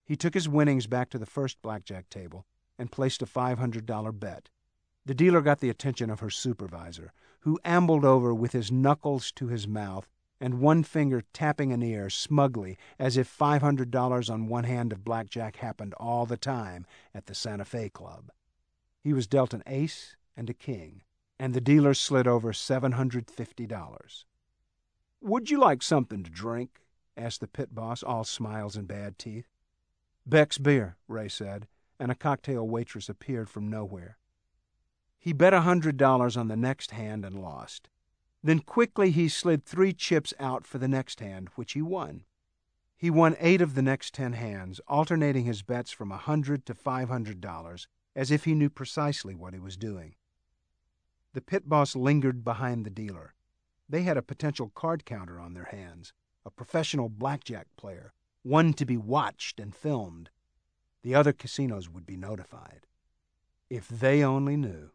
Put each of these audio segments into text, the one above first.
He took his winnings back to the first blackjack table and placed a $500 bet. The dealer got the attention of her supervisor, who ambled over with his knuckles to his mouth and one finger tapping an ear smugly, as if $500 on one hand of blackjack happened all the time at the Santa Fe Club. He was dealt an ace and a king, and the dealer slid over $750. "Would you like something to drink?" asked the pit boss, all smiles and bad teeth. "Beck's beer," Ray said, and a cocktail waitress appeared from nowhere. He bet $100 on the next hand and lost. Then quickly he slid 3 chips out for the next hand, which he won. He won 8 of the next 10 hands, alternating his bets from $100 to $500, as if he knew precisely what he was doing. The pit boss lingered behind the dealer. They had a potential card counter on their hands, a professional blackjack player, one to be watched and filmed. The other casinos would be notified. If they only knew.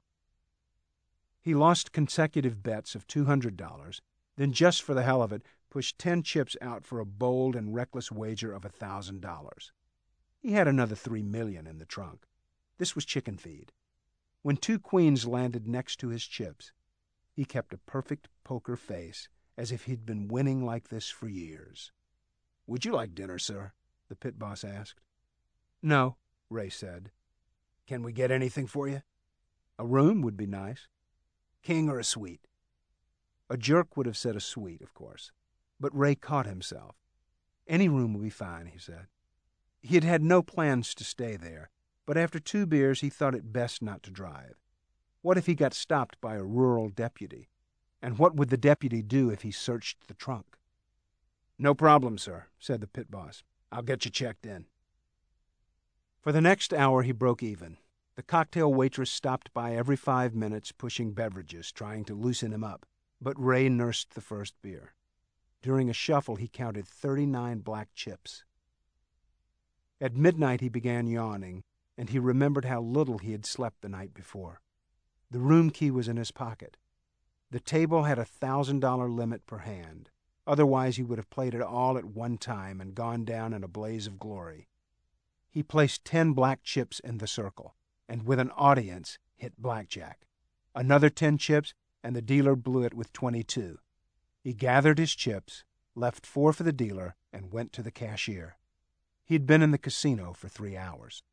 He lost consecutive bets of $200, then just for the hell of it, pushed 10 chips out for a bold and reckless wager of $1,000. He had another $3 million in the trunk. This was chicken feed. When 2 queens landed next to his chips, he kept a perfect poker face, as if he'd been winning like this for years. "Would you like dinner, sir?" the pit boss asked. "No," Ray said. "Can we get anything for you?" "A room would be nice." "King or a suite?" A jerk would have said a suite, of course, but Ray caught himself. "Any room will be fine," he said. He had had no plans to stay there, but after 2 beers he thought it best not to drive. What if he got stopped by a rural deputy? And what would the deputy do if he searched the trunk? "No problem, sir," said the pit boss. "I'll get you checked in." For the next hour he broke even. The cocktail waitress stopped by every 5 minutes pushing beverages, trying to loosen him up, but Ray nursed the first beer. During a shuffle he counted 39 black chips. At midnight he began yawning, and he remembered how little he had slept the night before. The room key was in his pocket. The table had a $1,000 limit per hand. Otherwise he would have played it all at one time and gone down in a blaze of glory. He placed 10 black chips in the circle, and with an audience hit blackjack. Another 10 chips, and the dealer blew it with 22. He gathered his chips, left 4 for the dealer, and went to the cashier. He'd been in the casino for 3 hours.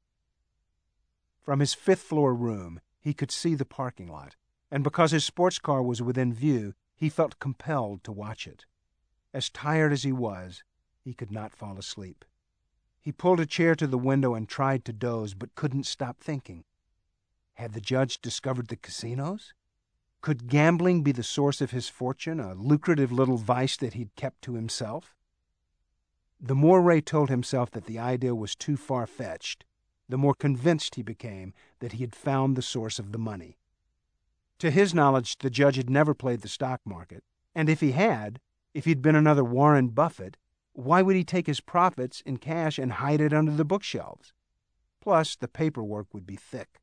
From his 5th-floor room, he could see the parking lot, and because his sports car was within view, he felt compelled to watch it. As tired as he was, he could not fall asleep. He pulled a chair to the window and tried to doze, but couldn't stop thinking. Had the judge discovered the casinos? Could gambling be the source of his fortune, a lucrative little vice that he'd kept to himself? The more Ray told himself that the idea was too far-fetched, the more convinced he became that he had found the source of the money. To his knowledge, the judge had never played the stock market, and if he had, if he'd been another Warren Buffett, why would he take his profits in cash and hide it under the bookshelves? Plus, the paperwork would be thick.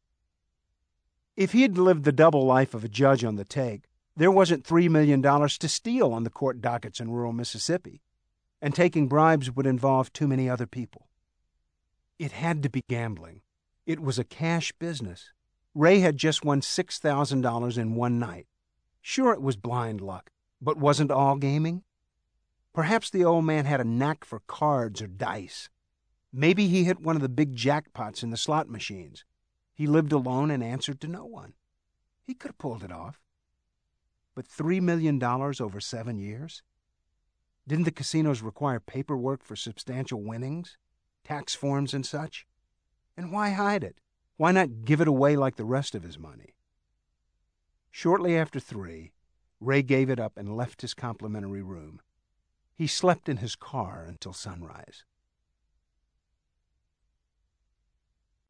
If he had lived the double life of a judge on the take, there wasn't $3 million to steal on the court dockets in rural Mississippi, and taking bribes would involve too many other people. It had to be gambling. It was a cash business. Ray had just won $6,000 in one night. Sure, it was blind luck, but wasn't all gaming? Perhaps the old man had a knack for cards or dice. Maybe he hit one of the big jackpots in the slot machines. He lived alone and answered to no one. He could have pulled it off. But $3 million over 7 years? Didn't the casinos require paperwork for substantial winnings, tax forms and such? And why hide it? Why not give it away like the rest of his money? Shortly after 3, Ray gave it up and left his complimentary room. He slept in his car until sunrise.